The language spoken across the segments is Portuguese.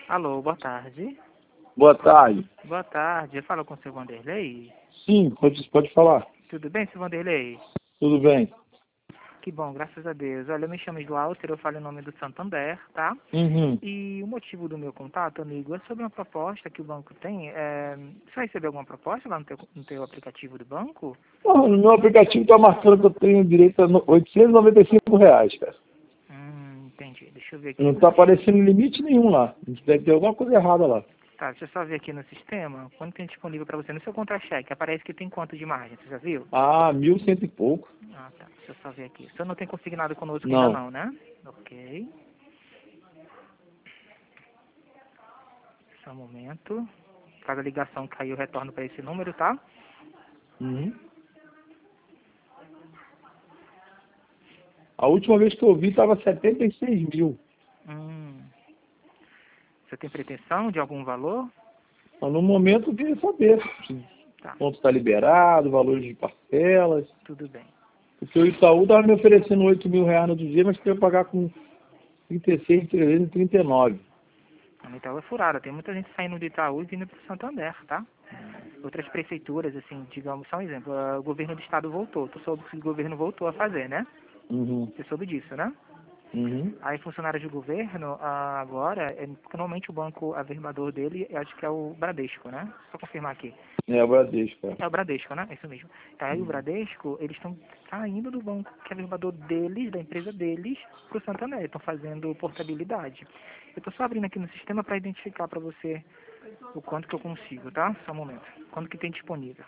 Alô, boa tarde. Boa tarde. Boa tarde, eu falo com o seu Vanderlei. Sim, pode falar. Tudo bem, seu Vanderlei? Tudo bem. Que bom, graças a Deus. Olha, eu me chamo Joalter, eu falo em nome do Santander, tá? Uhum. E o motivo do meu contato, amigo, é sobre uma proposta que o banco tem. Você vai receber alguma proposta lá no teu aplicativo do banco? No meu aplicativo está marcando que eu tenho direito a R$ 895, cara. Entendi. Deixa eu ver Não aqui. está aparecendo limite nenhum lá. Deve ter alguma coisa errada lá. Tá, deixa eu só ver aqui no sistema. Quando tem disponível para você? No seu contra-cheque, aparece que tem quanto de margem, você já viu? Ah, 1.100 e pouco. Ah, tá. Deixa eu só ver aqui. O senhor não tem consignado conosco ainda Não. não, né? Ok. Só um momento. Cada ligação cair, eu retorno para esse número, tá? Uhum. A última vez que eu vi estava 76 mil. Você tem pretensão de algum valor? Mas no momento eu queria saber se Tá, quanto está liberado, valores de parcelas. tudo bem. Porque o Itaú estava me oferecendo R$ 8.000 no dia, mas queria pagar com 36.339. A Itaú é furada. Tem muita gente saindo do Itaú e vindo para o Santander, tá? Outras prefeituras, assim, digamos, só um exemplo. O governo do estado voltou. Tu soube que o governo voltou a fazer, né? Uhum. Você soube disso, né? Uhum. Aí, funcionários do governo, agora, normalmente o banco averbador dele, eu acho que é o Bradesco, né? Só confirmar aqui. É, o Bradesco, cara. É o Bradesco, né? É isso mesmo. Aí o Bradesco, eles estão saindo do banco que é averbador deles, da empresa deles, para o Santander. Estão fazendo portabilidade. Eu estou só abrindo aqui no sistema para identificar para você o quanto que eu consigo, tá? Só um momento. Quanto que tem disponível.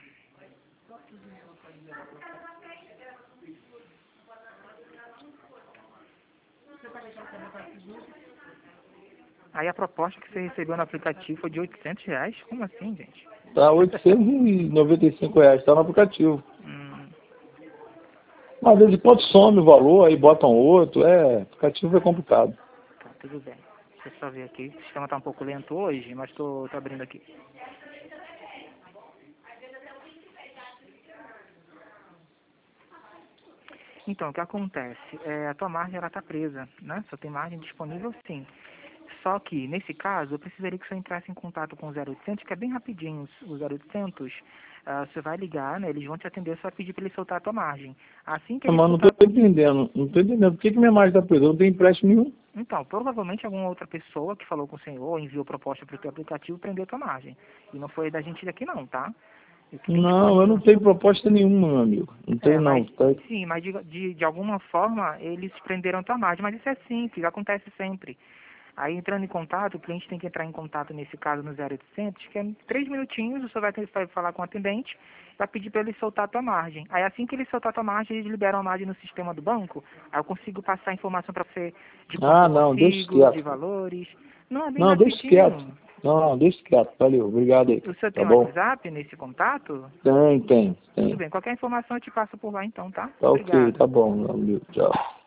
Aí a proposta que você recebeu no aplicativo foi de R$ 800. Como assim, gente? Tá R$ 895, tá no aplicativo. Hum, Mas às vezes quando some o valor, aí botam outro, aplicativo é complicado. tá, tudo bem. Deixa eu só ver aqui. O sistema está um pouco lento hoje, mas tô abrindo aqui. Então, o que acontece? A tua margem ela está presa, né? Só tem margem disponível sim. Só que, nesse caso, eu precisaria que você entrasse em contato com o 0800, que é bem rapidinho. O 0800, você vai ligar, né? Eles vão te atender, você vai pedir para eles soltar a tua margem. Assim que eles Mas não tô soltar a tua... entendendo, não tô entendendo. Por que minha margem tá presa? Eu não tenho empréstimo nenhum. Então, provavelmente alguma outra pessoa que falou com o senhor, enviou proposta para o teu aplicativo, prendeu a tua margem. E não foi da gente daqui não, tá? O que tem Não, eu não disponível... tenho proposta nenhuma, meu amigo. Não tenho não. Mas Tá? sim, mas de alguma forma eles prenderam a tua margem. Mas isso é simples, acontece sempre. Aí entrando em contato, o cliente tem que entrar em contato, nesse caso, no 0800, que é 3 minutinhos, você vai falar com o atendente, vai pedir para ele soltar a tua margem. Aí assim que ele soltar a tua margem, eles liberam a margem no sistema do banco, aí eu consigo passar a informação para você de quanto Ah, eu não, deixa consigo, de quieto. valores. Não, é bem Não, deixa quieto. rapidinho. Não, deixa quieto. Valeu, obrigado aí. O senhor Tá tem um bom? WhatsApp nesse contato? Tem. Tudo bem, qualquer informação eu te passo por lá então, tá? Tá ok, Obrigado. tá bom, meu amigo. Tchau.